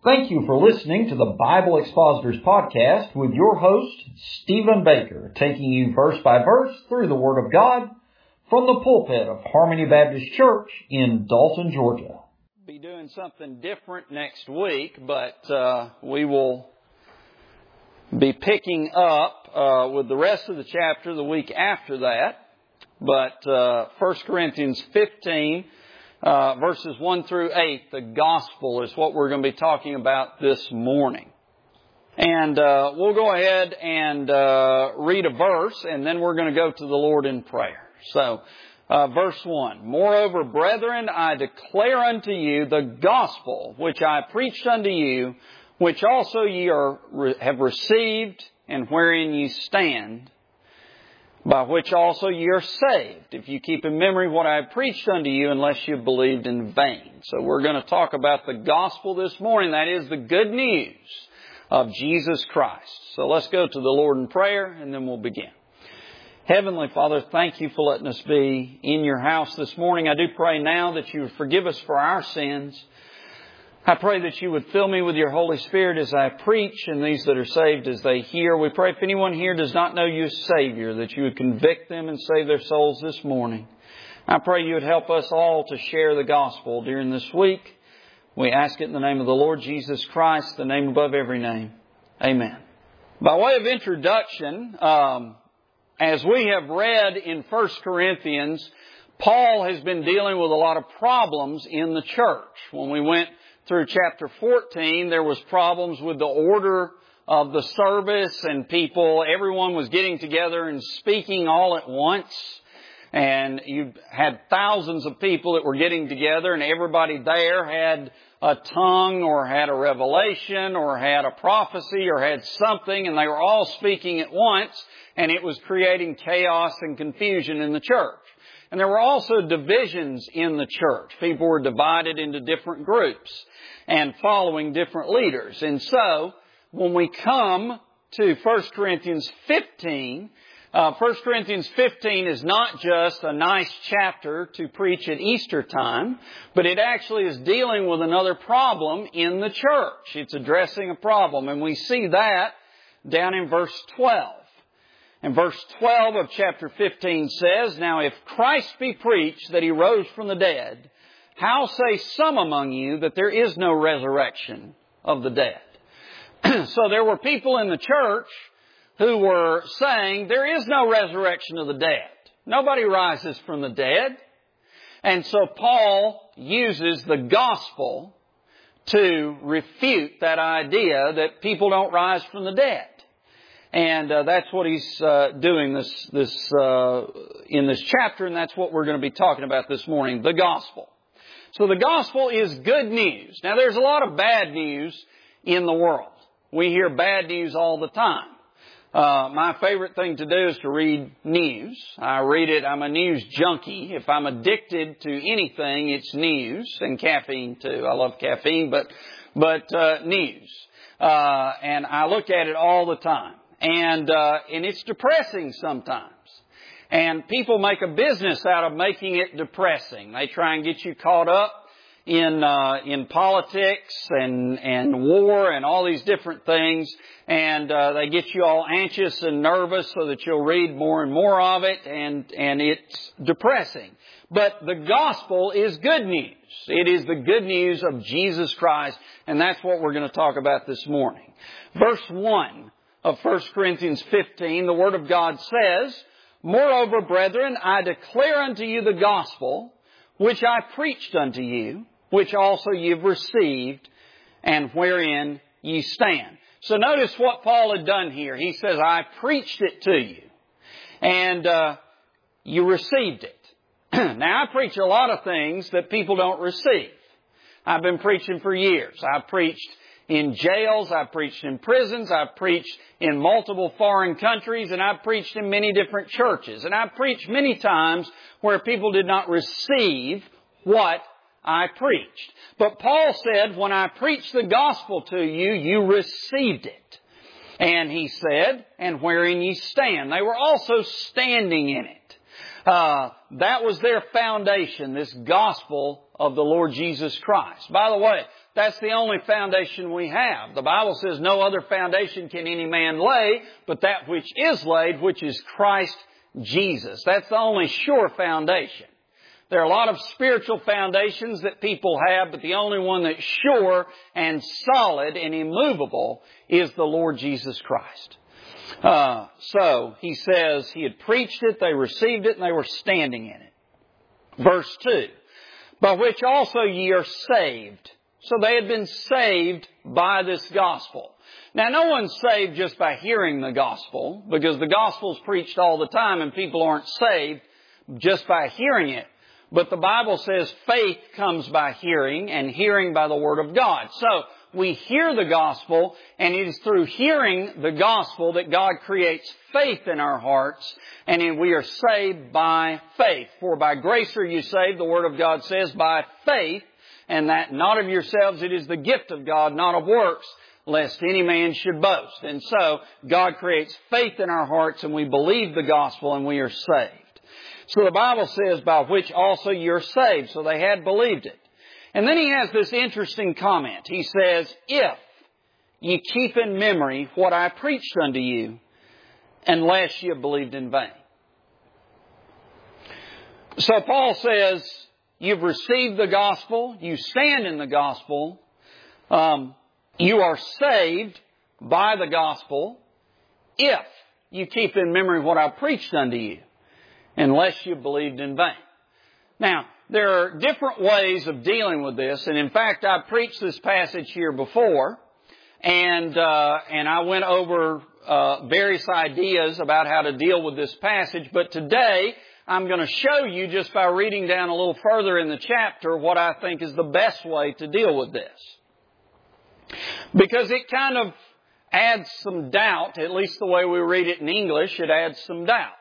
Thank you for listening to the Bible Expositors Podcast with your host, Stephen Baker, taking you verse by verse through the Word of God from the pulpit of Harmony Baptist Church in Dalton, Georgia. Be doing something different next week, but we will be picking up with the rest of the chapter the week after that. But 1 Corinthians 15, verses 1 through 8, the gospel is what we're going to be talking about this morning. And we'll go ahead and read a verse, and then we're going to go to the Lord in prayer. So, verse 1, Moreover, brethren, I declare unto you the gospel which I preached unto you, which also ye have received, and wherein ye stand, by which also ye are saved, if you keep in memory what I have preached unto you, unless you believed in vain. So we're going to talk about the gospel this morning. That is the good news of Jesus Christ. So let's go to the Lord in prayer, and then we'll begin. Heavenly Father, thank you for letting us be in your house this morning. I do pray now that you would forgive us for our sins. I pray that you would fill me with your Holy Spirit as I preach, and these that are saved as they hear. We pray if anyone here does not know you as Savior, that you would convict them and save their souls this morning. I pray you would help us all to share the gospel during this week. We ask it in the name of the Lord Jesus Christ, the name above every name. Amen. By way of introduction, as we have read in 1 Corinthians, Paul has been dealing with a lot of problems in the church. When we went through chapter 14, there was problems with the order of the service, and everyone was getting together and speaking all at once. And you had thousands of people that were getting together, and everybody there had a tongue or had a revelation or had a prophecy or had something, and they were all speaking at once, and it was creating chaos and confusion in the church. And there were also divisions in the church. People were divided into different groups and following different leaders. And so, when we come to 1 Corinthians 15, 1 Corinthians 15 is not just a nice chapter to preach at Easter time, but it actually is dealing with another problem in the church. It's addressing a problem, and we see that down in verse 12. And verse 12 of chapter 15 says, Now if Christ be preached that He rose from the dead, how say some among you that there is no resurrection of the dead? So there were people in the church who were saying there is no resurrection of the dead. Nobody rises from the dead. And so Paul uses the gospel to refute that idea that people don't rise from the dead. And that's what he's doing in this chapter, and that's what we're going to be talking about this morning, the gospel. So the gospel is good news. Now, there's a lot of bad news in the world. We hear bad news all the time. My favorite thing to do is to read news. I read it. I'm a news junkie. If I'm addicted to anything, it's news and caffeine too. I love caffeine, but news. And I look at it all the time. And it's depressing sometimes. And people make a business out of making it depressing. They try and get you caught up in politics and war and all these different things. And they get you all anxious and nervous so that you'll read more and more of it. And it's depressing. But the gospel is good news. It is the good news of Jesus Christ. And that's what we're going to talk about this morning. Verse 1 of 1 Corinthians 15, the Word of God says, Moreover, brethren, I declare unto you the gospel, which I preached unto you, which also ye have received, and wherein ye stand. So notice what Paul had done here. He says, I preached it to you, and you received it. Now, I preach a lot of things that people don't receive. I've been preaching for years. I've preached in jails, I've preached in prisons, I've preached in multiple foreign countries, and I've preached in many different churches. And I've preached many times where people did not receive what I preached. But Paul said, when I preached the gospel to you, you received it. And he said, and wherein ye stand. They were also standing in it. That was their foundation, this gospel of the Lord Jesus Christ. By the way, that's the only foundation we have. The Bible says no other foundation can any man lay, but that which is laid, which is Christ Jesus. That's the only sure foundation. There are a lot of spiritual foundations that people have, but the only one that's sure and solid and immovable is the Lord Jesus Christ. So he says he had preached it, they received it, and they were standing in it. Verse 2, by which also ye are saved. So they had been saved by this gospel. Now, no one's saved just by hearing the gospel, because the gospel's preached all the time and people aren't saved just by hearing it. But the Bible says faith comes by hearing, and hearing by the Word of God. So we hear the gospel, and it is through hearing the gospel that God creates faith in our hearts, and we are saved by faith. For by grace are you saved, the Word of God says, by faith, and that not of yourselves, it is the gift of God, not of works, lest any man should boast. And so God creates faith in our hearts, and we believe the gospel, and we are saved. So the Bible says, by which also you're saved. So they had believed it. And then he has this interesting comment. He says, if ye keep in memory what I preached unto you, unless ye have believed in vain. So Paul says, you've received the gospel, you stand in the gospel, you are saved by the gospel, if you keep in memory what I preached unto you, unless you believed in vain. Now, there are different ways of dealing with this, and in fact, I preached this passage here before, and I went over various ideas about how to deal with this passage, but today I'm going to show you, just by reading down a little further in the chapter, what I think is the best way to deal with this. Because it kind of adds some doubt, at least the way we read it in English, it adds some doubt.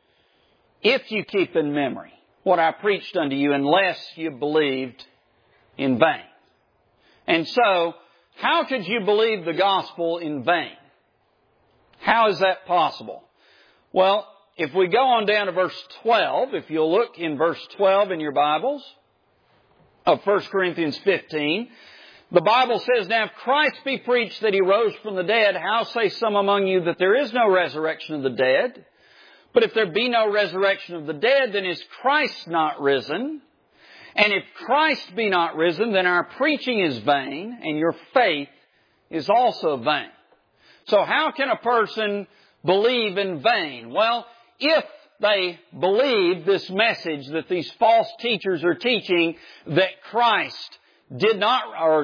If you keep in memory what I preached unto you, unless you believed in vain. And so, how could you believe the gospel in vain? How is that possible? Well, if we go on down to verse 12, if you'll look in verse 12 in your Bibles of 1 Corinthians 15, the Bible says, now if Christ be preached that He rose from the dead, how say some among you that there is no resurrection of the dead? But if there be no resurrection of the dead, then is Christ not risen? And if Christ be not risen, then our preaching is vain, and your faith is also vain. So how can a person believe in vain? Well, if they believe this message that these false teachers are teaching, that Christ did not,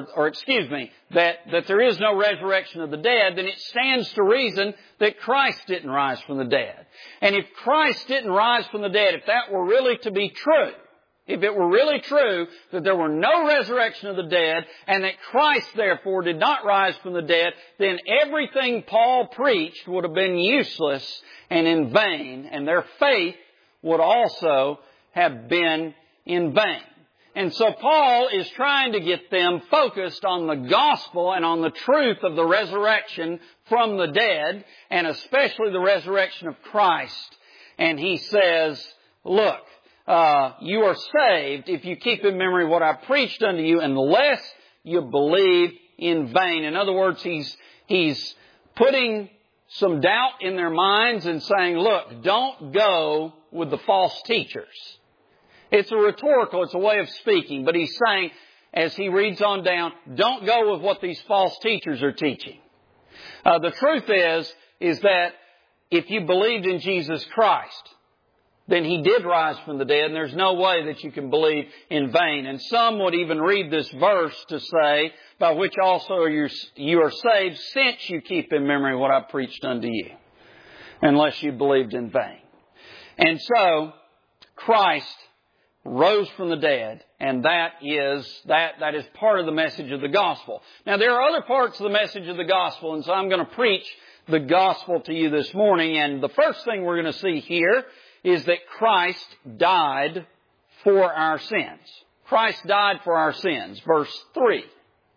that there is no resurrection of the dead, then it stands to reason that Christ didn't rise from the dead. And if Christ didn't rise from the dead, if that were really to be true, if it were really true that there were no resurrection of the dead, and that Christ therefore did not rise from the dead, then everything Paul preached would have been useless and in vain, and their faith would also have been in vain. And so Paul is trying to get them focused on the gospel and on the truth of the resurrection from the dead, and especially the resurrection of Christ. And he says, look, you are saved if you keep in memory what I preached unto you, unless you believe in vain. In other words, he's putting some doubt in their minds and saying, look, don't go with the false teachers. It's a rhetorical, it's a way of speaking, but he's saying, as he reads on down, don't go with what these false teachers are teaching. The truth is that if you believed in Jesus Christ, then He did rise from the dead, and there's no way that you can believe in vain. And some would even read this verse to say, by which also you are saved, since you keep in memory what I preached unto you, unless you believed in vain. And so, Christ rose from the dead, and that is part of the message of the gospel. Now, there are other parts of the message of the gospel, and so I'm going to preach the gospel to you this morning. And the first thing we're going to see here is that Christ died for our sins. Christ died for our sins. Verse 3.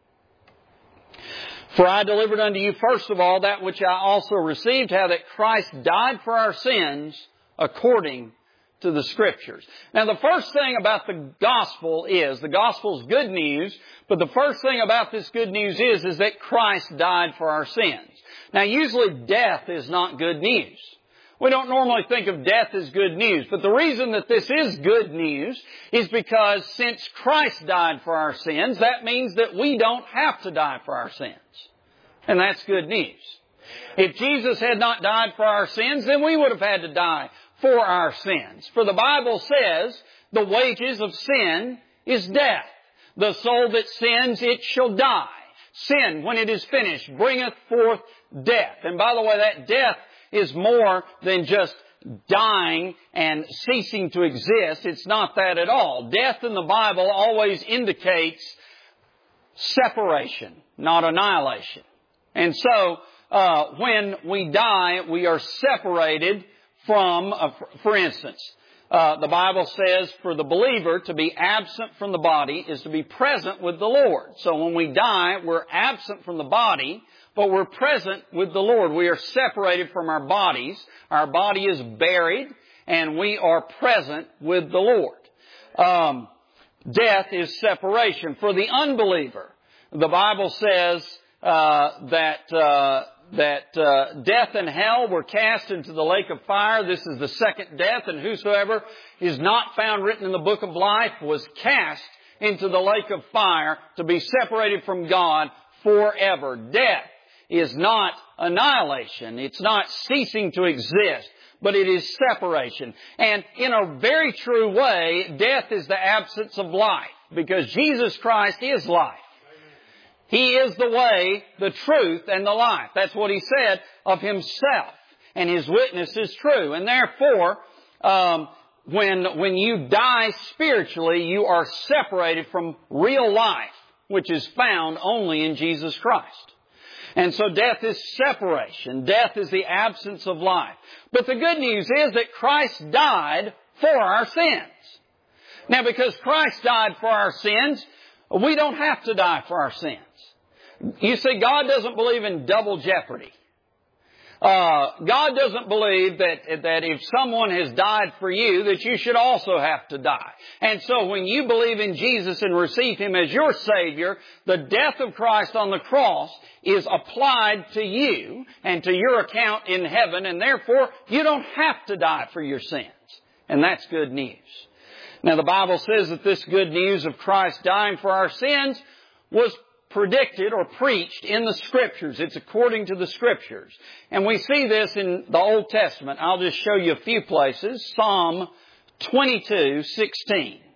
For I delivered unto you first of all that which I also received, how that Christ died for our sins according to the Scriptures. Now, the first thing about the gospel is good news, but the first thing about this good news is that Christ died for our sins. Now, usually death is not good news. We don't normally think of death as good news, but the reason that this is good news is because since Christ died for our sins, that means that we don't have to die for our sins. And that's good news. If Jesus had not died for our sins, then we would have had to die for our sins. For the Bible says, the wages of sin is death. The soul that sins, it shall die. Sin, when it is finished, bringeth forth death. And by the way, that death is more than just dying and ceasing to exist. It's not that at all. Death in the Bible always indicates separation, not annihilation. And so, when we die, we are separated from, for instance, the Bible says for the believer to be absent from the body is to be present with the Lord. So when we die, we're absent from the body, but we're present with the Lord. We are separated from our bodies. Our body is buried, and we are present with the Lord. Death is separation. For the unbeliever, the Bible says that death and hell were cast into the lake of fire. This is the second death, and whosoever is not found written in the book of life was cast into the lake of fire to be separated from God forever. Death is not annihilation. It's not ceasing to exist, but it is separation. And in a very true way, death is the absence of life, because Jesus Christ is life. He is the way, the truth, and the life. That's what He said of Himself. And His witness is true. And therefore, when you die spiritually, you are separated from real life, which is found only in Jesus Christ. And so death is separation. Death is the absence of life. But the good news is that Christ died for our sins. Now, because Christ died for our sins, we don't have to die for our sins. You see, God doesn't believe in double jeopardy. God doesn't believe that if someone has died for you, that you should also have to die. And so when you believe in Jesus and receive Him as your Savior, the death of Christ on the cross is applied to you and to your account in heaven, and therefore you don't have to die for your sins. And that's good news. Now, the Bible says that this good news of Christ dying for our sins was predicted or preached in the Scriptures. It's according to the Scriptures. And we see this in the Old Testament. I'll just show you a few places. Psalm 22:16.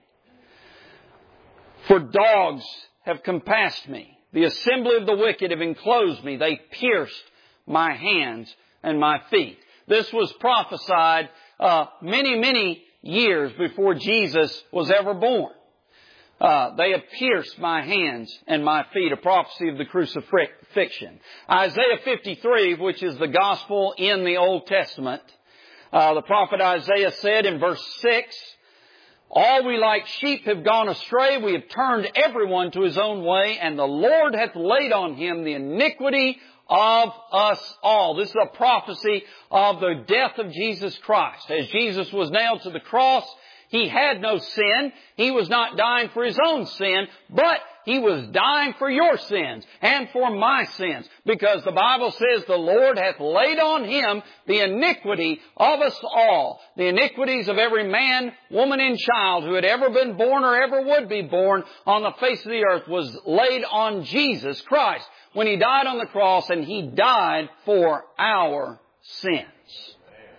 For dogs have compassed me. The assembly of the wicked have enclosed me. They pierced my hands and my feet. This was prophesied many years before Jesus was ever born. They have pierced my hands and my feet, a prophecy of the crucifixion. Isaiah 53, which is the gospel in the Old Testament, the prophet Isaiah said in verse 6, all we like sheep have gone astray. We have turned everyone to his own way, and the Lord hath laid on Him the iniquity of us all. This is a prophecy of the death of Jesus Christ. As Jesus was nailed to the cross, He had no sin. He was not dying for His own sin, but He was dying for your sins and for my sins. Because the Bible says the Lord hath laid on Him the iniquity of us all. The iniquities of every man, woman, and child who had ever been born or ever would be born on the face of the earth was laid on Jesus Christ when He died on the cross, and He died for our sins.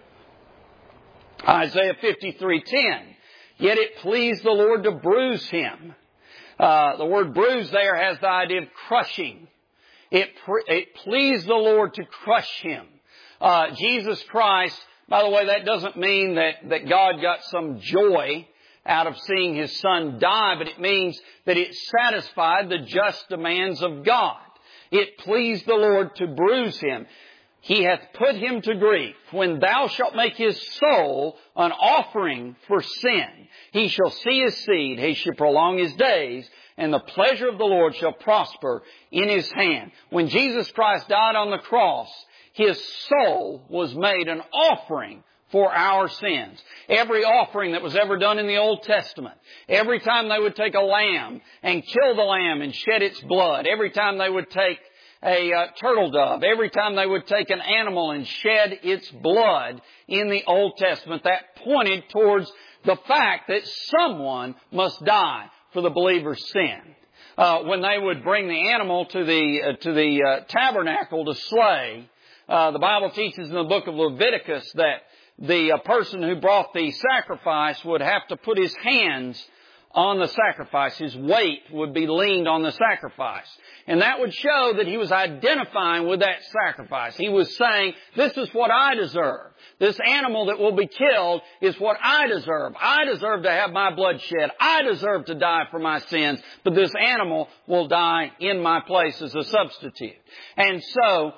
Isaiah 53:10. Yet it pleased the Lord to bruise Him. The word bruise there has the idea of crushing. It pleased the Lord to crush Him. Jesus Christ, by the way, that doesn't mean that God got some joy out of seeing His Son die, but it means that it satisfied the just demands of God. It pleased the Lord to bruise Him. He hath put Him to grief. When thou shalt make His soul an offering for sin, He shall see His seed, He shall prolong His days, and the pleasure of the Lord shall prosper in His hand. When Jesus Christ died on the cross, His soul was made an offering for our sins. Every offering that was ever done in the Old Testament, every time they would take a lamb and kill the lamb and shed its blood, every time they would take a turtle dove, every time they would take an animal and shed its blood in the Old Testament, that pointed towards the fact that someone must die for the believer's sin. When they would bring the animal to the tabernacle to slay, the Bible teaches in the book of Leviticus that the person who brought the sacrifice would have to put his hands on the sacrifice. His weight would be leaned on the sacrifice. And that would show that he was identifying with that sacrifice. He was saying, this is what I deserve. This animal that will be killed is what I deserve. I deserve to have my blood shed. I deserve to die for my sins. But this animal will die in my place as a substitute. And so,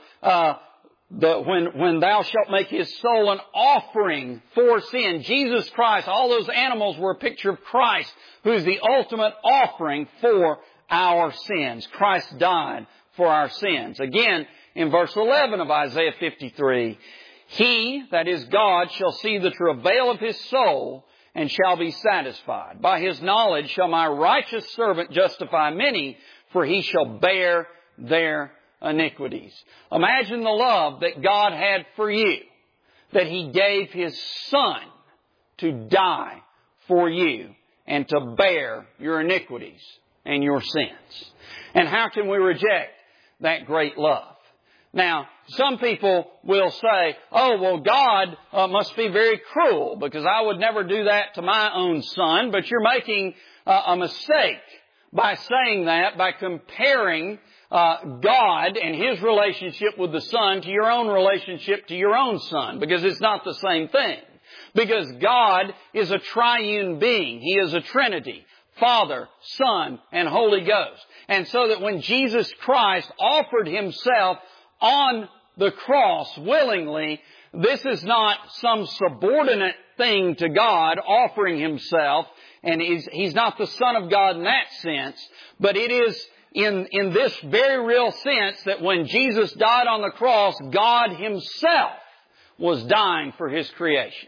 when thou shalt make his soul an offering for sin, Jesus Christ, all those animals were a picture of Christ, who is the ultimate offering for our sins. Christ died for our sins. Again, in verse 11 of Isaiah 53, He, that is God, shall see the travail of his soul and shall be satisfied. By his knowledge shall my righteous servant justify many, for he shall bear their iniquities. Imagine the love that God had for you, that He gave His Son to die for you and to bear your iniquities and your sins. And how can we reject that great love? Now, some people will say, oh, well, God must be very cruel because I would never do that to my own son. But you're making a mistake by saying that, by comparing God and His relationship with the Son to your own relationship to your own son, because it's not the same thing. Because God is a triune being. He is a Trinity. Father, Son, and Holy Ghost. And so that when Jesus Christ offered Himself on the cross willingly, this is not some subordinate thing to God offering Himself, and He's not the Son of God in that sense, but it is in this very real sense that when Jesus died on the cross, God Himself was dying for His creation.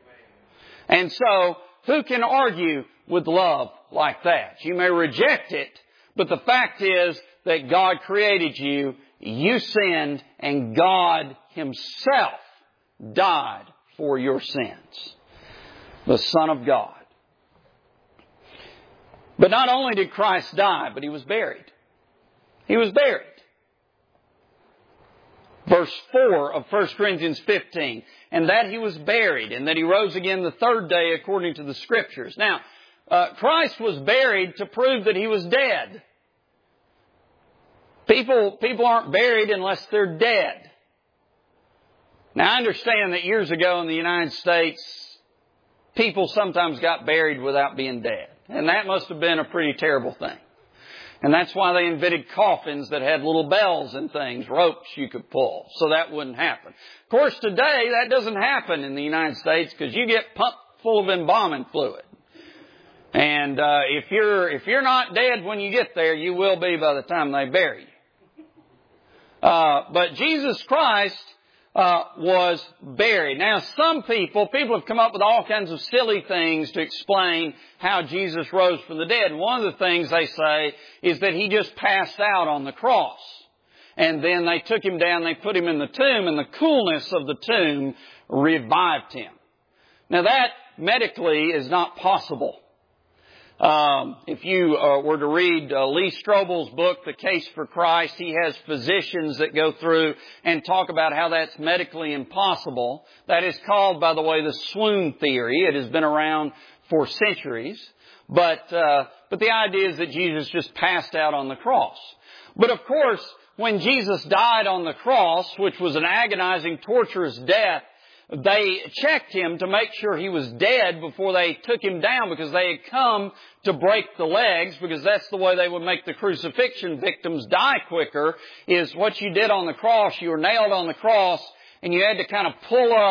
And so, who can argue with love like that? You may reject it, but the fact is that God created you, you sinned, and God Himself died for your sins. The Son of God. But not only did Christ die, but He was buried. He was buried. Verse 4 of 1 Corinthians 15. And that He was buried, and that He rose again the third day according to the Scriptures. Now, Christ was buried to prove that He was dead. People aren't buried unless they're dead. Now, I understand that years ago in the United States, people sometimes got buried without being dead. And that must have been a pretty terrible thing. And that's why they invented coffins that had little bells and things, ropes you could pull, so that wouldn't happen. Of course, today that doesn't happen in the United States because you get pumped full of embalming fluid. And if you're not dead when you get there, you will be by the time they bury you. But Jesus Christ was buried. Now, some people have come up with all kinds of silly things to explain how Jesus rose from the dead. And one of the things they say is that He just passed out on the cross. And then they took Him down, they put Him in the tomb, and the coolness of the tomb revived Him. Now, that medically is not possible. If you were to read Lee Strobel's book, The Case for Christ, he has physicians that go through and talk about how that's medically impossible. That is called, by the way, the swoon theory. It has been around for centuries. But the idea is that Jesus just passed out on the cross. But of course, when Jesus died on the cross, which was an agonizing, torturous death, they checked Him to make sure He was dead before they took Him down, because they had come to break the legs, because that's the way they would make the crucifixion victims die quicker, is what you did on the cross. You were nailed on the cross and you had to kind of pull up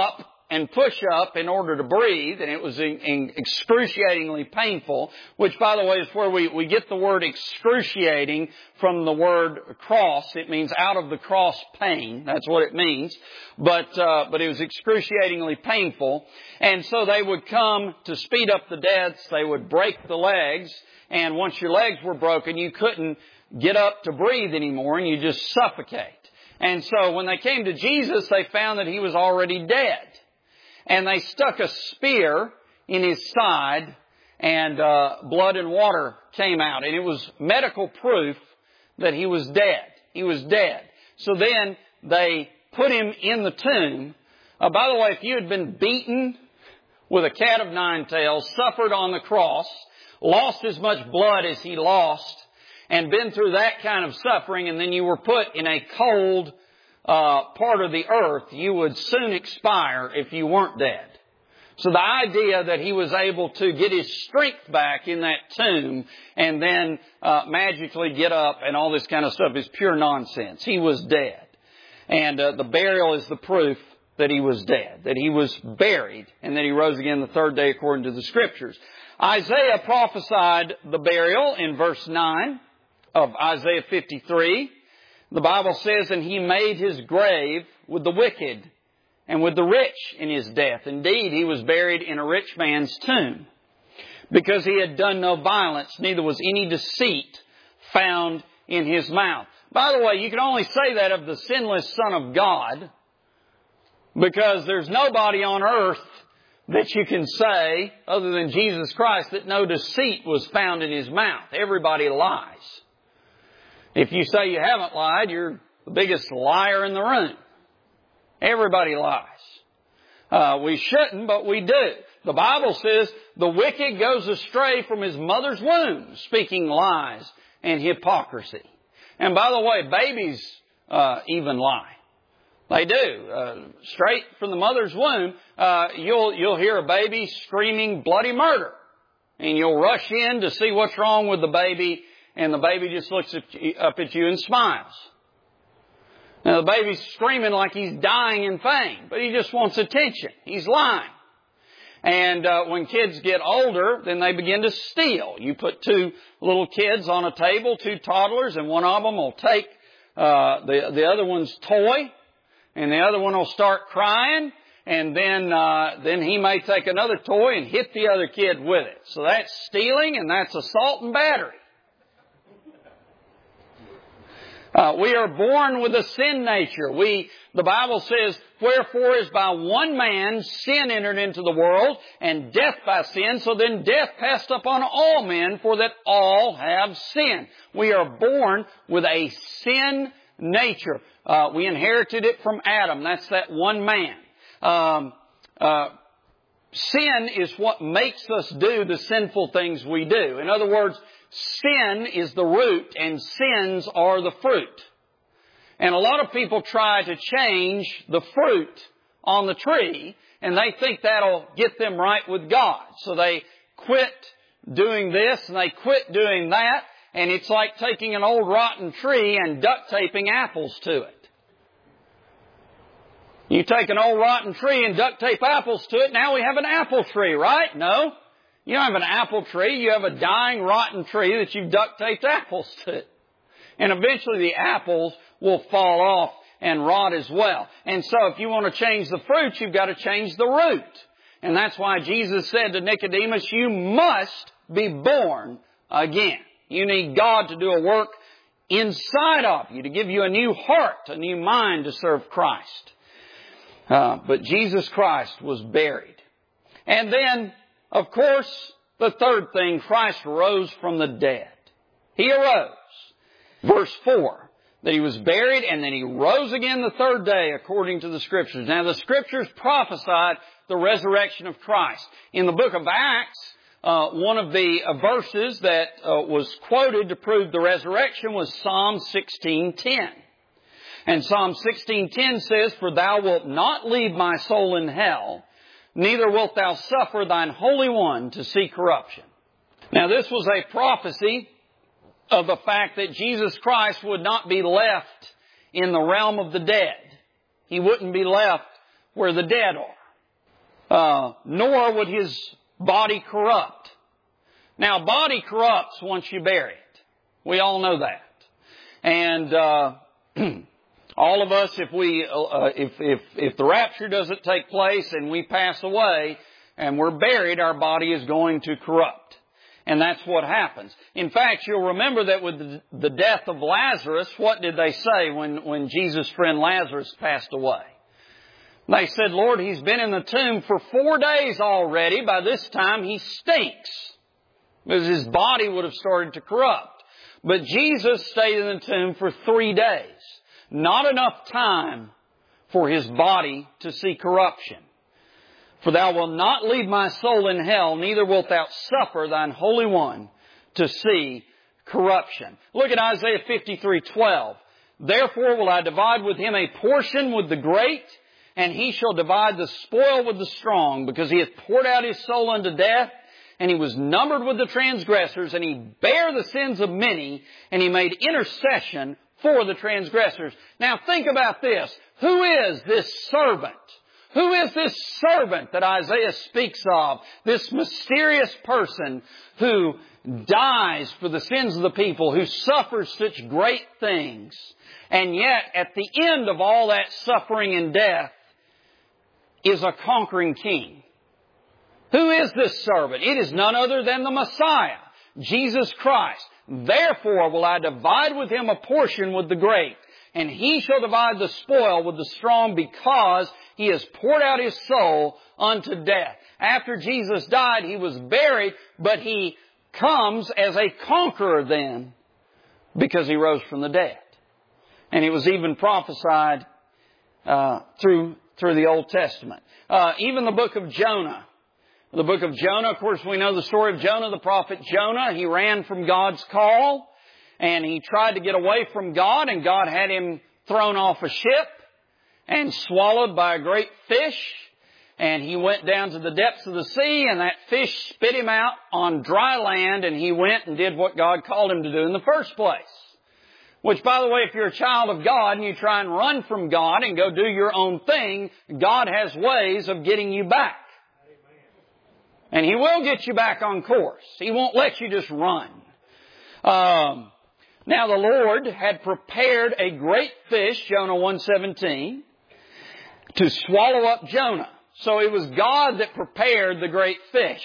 and push up in order to breathe, and it was excruciatingly painful, which, by the way, is where we get the word excruciating from the word cross. It means out of the cross pain. That's what it means. But it was excruciatingly painful. And so they would come to speed up the deaths. They would break the legs. And once your legs were broken, you couldn't get up to breathe anymore, and you just suffocate. And so when they came to Jesus, they found that He was already dead. And they stuck a spear in His side, and blood and water came out. And it was medical proof that He was dead. He was dead. So then they put Him in the tomb. By the way, if you had been beaten with a cat of nine tails, suffered on the cross, lost as much blood as He lost, and been through that kind of suffering, and then you were put in a cold part of the earth, you would soon expire if you weren't dead. So the idea that He was able to get His strength back in that tomb and then magically get up and all this kind of stuff is pure nonsense. He was dead. And the burial is the proof that He was dead, that He was buried, and that He rose again the third day according to the Scriptures. Isaiah prophesied the burial in verse 9 of Isaiah 53. The Bible says, "And He made His grave with the wicked and with the rich in His death. Indeed, He was buried in a rich man's tomb, because He had done no violence, neither was any deceit found in His mouth." By the way, you can only say that of the sinless Son of God, because there's nobody on earth that you can say, other than Jesus Christ, that no deceit was found in His mouth. Everybody lies. If you say you haven't lied, you're the biggest liar in the room. Everybody lies. We shouldn't, but we do. The Bible says the wicked goes astray from his mother's womb, speaking lies and hypocrisy. And by the way, babies even lie. They do. Straight from the mother's womb, you'll hear a baby screaming bloody murder. And you'll rush in to see what's wrong with the baby, and the baby just looks up at you and smiles. Now, the baby's screaming like he's dying in pain, but he just wants attention. He's lying. And when kids get older, then they begin to steal. You put two little kids on a table, two toddlers, and one of them will take the other one's toy, and the other one will start crying, and then he may take another toy and hit the other kid with it. So that's stealing, and that's assault and battery. We are born with a sin nature. The Bible says, "Wherefore is by one man sin entered into the world, and death by sin. So then death passed upon all men, for that all have sinned." We are born with a sin nature. We inherited it from Adam. That's that one man. Sin is what makes us do the sinful things we do. In other words, sin is the root and sins are the fruit. And a lot of people try to change the fruit on the tree, and they think that'll get them right with God. So they quit doing this and they quit doing that, and it's like taking an old rotten tree and duct taping apples to it. You take an old rotten tree and duct tape apples to it, now we have an apple tree, right? No. You don't have an apple tree. You have a dying, rotten tree that you've duct taped apples to. And eventually the apples will fall off and rot as well. And so if you want to change the fruit, you've got to change the root. And that's why Jesus said to Nicodemus, you must be born again. You need God to do a work inside of you, to give you a new heart, a new mind to serve Christ. But Jesus Christ was buried. And then, of course, the third thing, Christ rose from the dead. He arose. Verse 4, that He was buried and then He rose again the third day according to the Scriptures. Now, the Scriptures prophesied the resurrection of Christ. In the book of Acts, one of the verses that was quoted to prove the resurrection was Psalm 16:10. And Psalm 16:10 says, "For thou wilt not leave my soul in hell, neither wilt thou suffer thine Holy One to see corruption." Now, this was a prophecy of the fact that Jesus Christ would not be left in the realm of the dead. He wouldn't be left where the dead are. nor would his body corrupt. Now, body corrupts once you bury it. We all know that. And all of us, if the rapture doesn't take place and we pass away and we're buried, our body is going to corrupt. And that's what happens. In fact, you'll remember that with the death of Lazarus, what did they say when Jesus' friend Lazarus passed away? They said, Lord, he's been in the tomb for 4 days already. By this time, he stinks. Because his body would have started to corrupt. But Jesus stayed in the tomb for 3 days. Not enough time for his body to see corruption. For thou wilt not leave my soul in hell, neither wilt thou suffer thine Holy One to see corruption. Look at Isaiah 53:12. Therefore will I divide with him a portion with the great, and he shall divide the spoil with the strong, because he hath poured out his soul unto death, and he was numbered with the transgressors, and he bare the sins of many, and he made intercession for the transgressors. Now think about this. Who is this servant? Who is this servant that Isaiah speaks of? This mysterious person who dies for the sins of the people, who suffers such great things. And yet, at the end of all that suffering and death, is a conquering king. Who is this servant? It is none other than the Messiah, Jesus Christ. Therefore will I divide with him a portion with the great, and he shall divide the spoil with the strong, because he has poured out his soul unto death. After Jesus died, he was buried, but he comes as a conqueror then, because he rose from the dead. And it was even prophesied through the Old Testament. Even the book of Jonah. The book of Jonah, of course, we know the story of Jonah, the prophet Jonah. He ran from God's call, and he tried to get away from God, and God had him thrown off a ship and swallowed by a great fish. And he went down to the depths of the sea, and that fish spit him out on dry land, and he went and did what God called him to do in the first place. Which, by the way, if you're a child of God and you try and run from God and go do your own thing, God has ways of getting you back. And He will get you back on course. He won't let you just run. Now the Lord had prepared a great fish, Jonah 1:17, to swallow up Jonah. So it was God that prepared the great fish.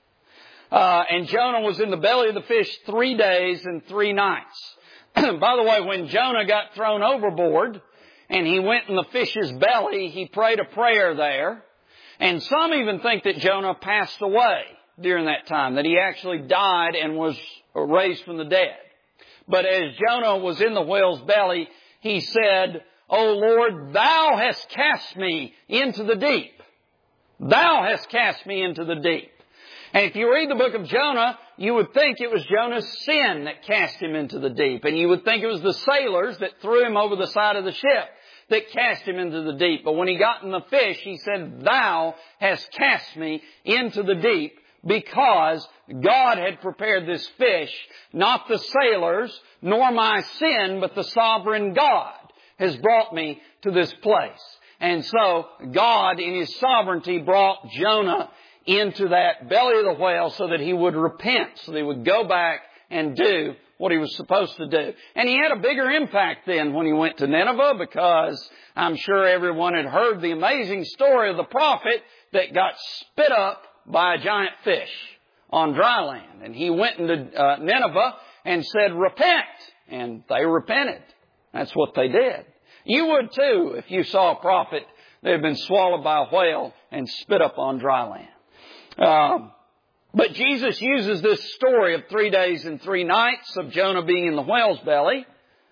And Jonah was in the belly of the fish 3 days and 3 nights. By the way, when Jonah got thrown overboard and he went in the fish's belly, he prayed a prayer there. And some even think that Jonah passed away during that time, that he actually died and was raised from the dead. But as Jonah was in the whale's belly, he said, O Lord, Thou hast cast me into the deep. Thou hast cast me into the deep. And if you read the book of Jonah, you would think it was Jonah's sin that cast him into the deep. And you would think it was the sailors that threw him over the side of the ship that cast him into the deep. But when he got in the fish, he said, Thou hast cast me into the deep, because God had prepared this fish. Not the sailors, nor my sin, but the sovereign God has brought me to this place. And so God, in His sovereignty, brought Jonah into that belly of the whale so that he would repent, so that he would go back and do what he was supposed to do. And he had a bigger impact then when he went to Nineveh, because I'm sure everyone had heard the amazing story of the prophet that got spit up by a giant fish on dry land. And he went into Nineveh and said, Repent. And they repented. That's what they did. You would too if you saw a prophet that had been swallowed by a whale and spit up on dry land. But Jesus uses this story of 3 days and 3 nights of Jonah being in the whale's belly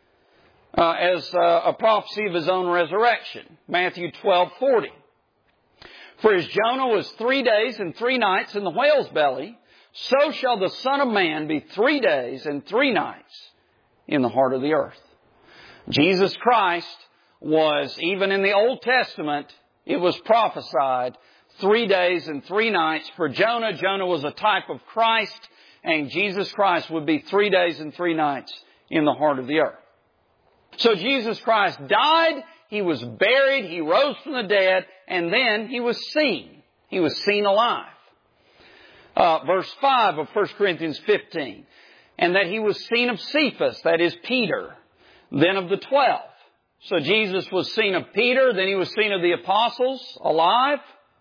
as a prophecy of His own resurrection. Matthew 12:40. For as Jonah was 3 days and 3 nights in the whale's belly, so shall the Son of Man be 3 days and 3 nights in the heart of the earth. Jesus Christ was, even in the Old Testament, it was prophesied 3 days and 3 nights for Jonah. Jonah was a type of Christ, and Jesus Christ would be 3 days and 3 nights in the heart of the earth. So Jesus Christ died, He was buried, He rose from the dead, and then He was seen. He was seen alive. Verse 5 of 1 Corinthians 15. And that He was seen of Cephas, that is Peter, then of the 12. So Jesus was seen of Peter, then He was seen of the apostles alive.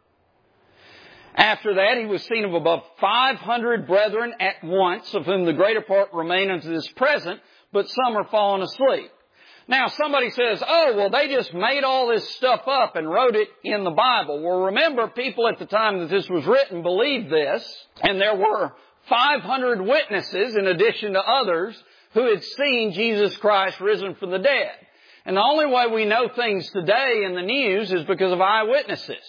After that, He was seen of above 500 brethren at once, of whom the greater part remain unto this present, but some are fallen asleep. Now, somebody says, oh, well, they just made all this stuff up and wrote it in the Bible. Well, remember, people at the time that this was written believed this, and there were 500 witnesses, in addition to others, who had seen Jesus Christ risen from the dead. And the only way we know things today in the news is because of eyewitnesses.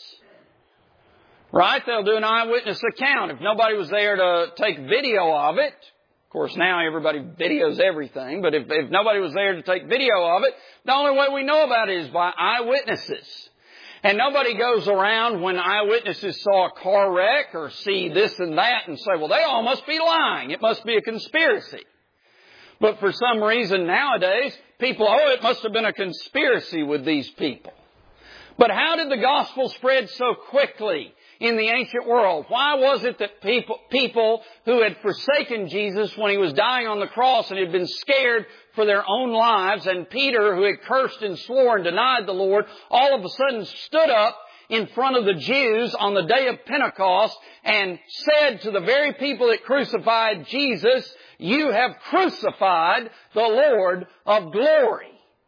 Right? They'll do an eyewitness account. If nobody was there to take video of it, of course now everybody videos everything, but if nobody was there to take video of it, the only way we know about it is by eyewitnesses. And nobody goes around when eyewitnesses saw a car wreck or see this and that and say, well, they all must be lying. It must be a conspiracy. But for some reason nowadays, people, it must have been a conspiracy with these people. But how did the gospel spread so quickly in the ancient world? Why was it that people who had forsaken Jesus when He was dying on the cross and had been scared for their own lives, and Peter, who had cursed and swore and denied the Lord, all of a sudden stood up in front of the Jews on the day of Pentecost and said to the very people that crucified Jesus, you have crucified the Lord of glory.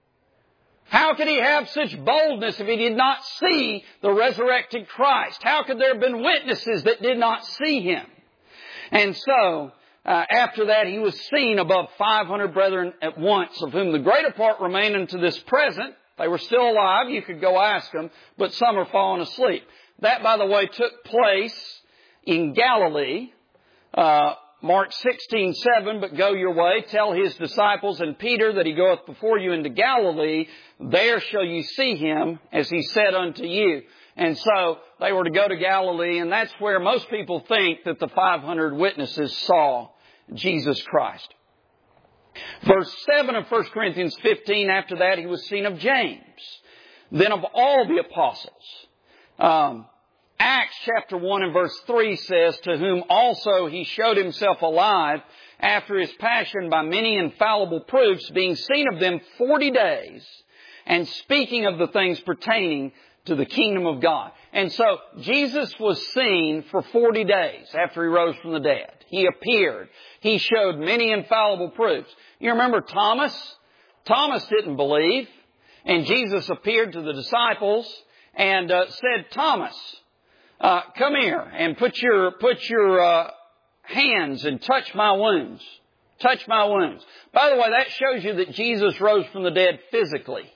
How could he have such boldness if he did not see the resurrected Christ? How could there have been witnesses that did not see Him? And so, after that, he was seen above 500 brethren at once, of whom the greater part remain unto this present. They were still alive. You could go ask them, but some are fallen asleep. That, by the way, took place in Galilee. Mark 16:7, but go your way, tell His disciples and Peter that He goeth before you into Galilee. There shall you see Him, as He said unto you. And so they were to go to Galilee, and that's where most people think that the 500 witnesses saw Jesus Christ. Verse 7 of 1 Corinthians 15, after that He was seen of James, then of all the apostles. Acts chapter 1 and verse 3 says, to whom also He showed Himself alive after His passion by many infallible proofs, being seen of them 40 days, and speaking of the things pertaining to the kingdom of God. And so Jesus was seen for 40 days after He rose from the dead. He appeared. He showed many infallible proofs. You remember Thomas? Thomas didn't believe, and Jesus appeared to the disciples and said, Thomas, come here and put your hands and touch my wounds. Touch my wounds. By the way, that shows you that Jesus rose from the dead physically.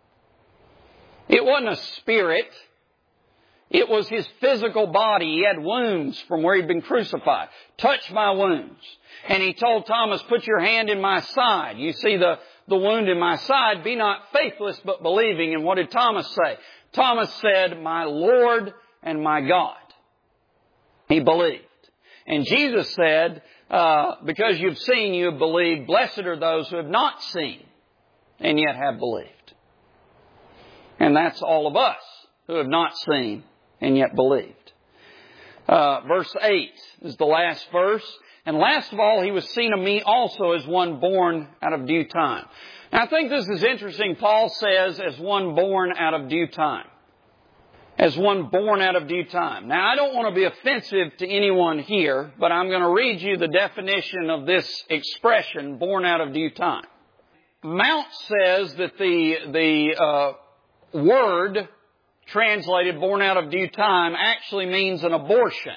It wasn't a spirit. It was His physical body. He had wounds from where He'd been crucified. Touch my wounds. And He told Thomas, put your hand in my side. You see the wound in my side. Be not faithless, but believing. And what did Thomas say? Thomas said, my Lord and my God. He believed. And Jesus said, because you've seen, you have believed. Blessed are those who have not seen and yet have believed. And that's all of us who have not seen and yet believed. Verse 8 is the last verse. And last of all, He was seen of me also as one born out of due time. Now I think this is interesting. Paul says, as one born out of due time. As one born out of due time. Now, I don't want to be offensive to anyone here, but I'm going to read you the definition of this expression, born out of due time. Mount says that the word translated born out of due time actually means an abortion.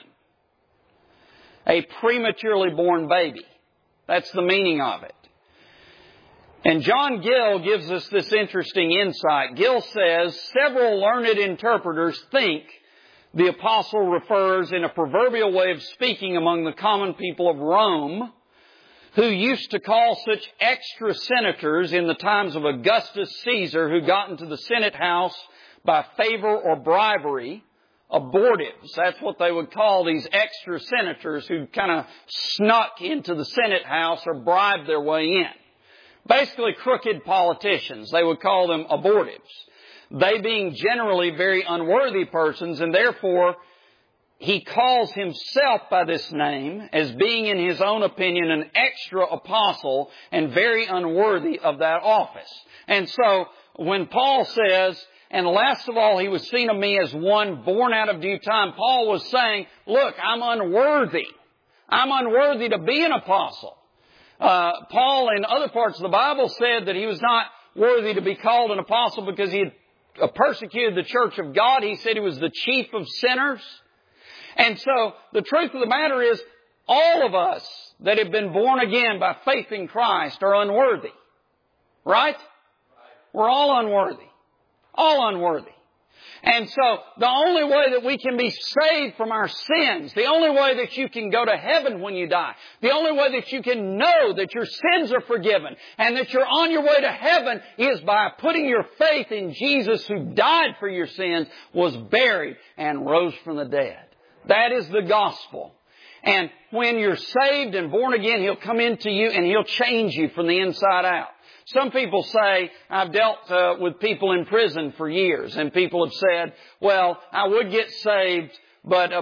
A prematurely born baby. That's the meaning of it. And John Gill gives us this interesting insight. Gill says, several learned interpreters think the apostle refers in a proverbial way of speaking among the common people of Rome, who used to call such extra senators in the times of Augustus Caesar, who got into the Senate house by favor or bribery, abortives. That's what they would call these extra senators who kind of snuck into the Senate house or bribed their way in. Basically crooked politicians. They would call them abortives. They being generally very unworthy persons, and therefore he calls himself by this name as being, in his own opinion, an extra apostle and very unworthy of that office. And so when Paul says, and last of all, he was seen of me as one born out of due time, Paul was saying, look, I'm unworthy. I'm unworthy to be an apostle. Paul in other parts of the Bible said that he was not worthy to be called an apostle because he had persecuted the church of God. He said he was the chief of sinners. And so the truth of the matter is, all of us that have been born again by faith in Christ are unworthy. Right? We're all unworthy. All unworthy. And so the only way that we can be saved from our sins, the only way that you can go to heaven when you die, the only way that you can know that your sins are forgiven and that you're on your way to heaven is by putting your faith in Jesus who died for your sins, was buried, and rose from the dead. That is the gospel. And when you're saved and born again, He'll come into you and He'll change you from the inside out. Some people say, I've dealt with people in prison for years, and people have said, well, I would get saved, but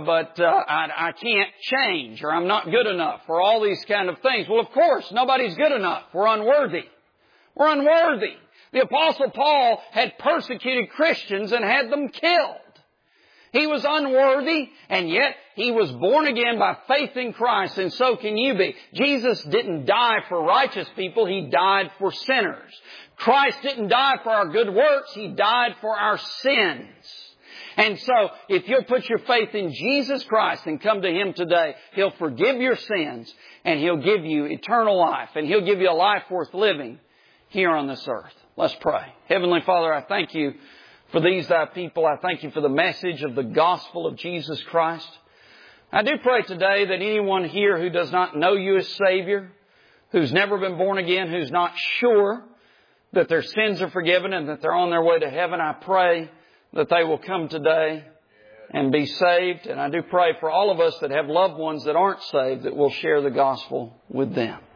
I can't change, or I'm not good enough, or all these kind of things. Well, of course, nobody's good enough. We're unworthy. We're unworthy. The Apostle Paul had persecuted Christians and had them killed. He was unworthy, and yet he was born again by faith in Christ, and so can you be. Jesus didn't die for righteous people. He died for sinners. Christ didn't die for our good works. He died for our sins. And so, if you'll put your faith in Jesus Christ and come to Him today, He'll forgive your sins, and He'll give you eternal life, and He'll give you a life worth living here on this earth. Let's pray. Heavenly Father, I thank You for these Thy people. I thank You for the message of the gospel of Jesus Christ. I do pray today that anyone here who does not know You as Savior, who's never been born again, who's not sure that their sins are forgiven and that they're on their way to heaven, I pray that they will come today and be saved. And I do pray for all of us that have loved ones that aren't saved, that we'll share the gospel with them.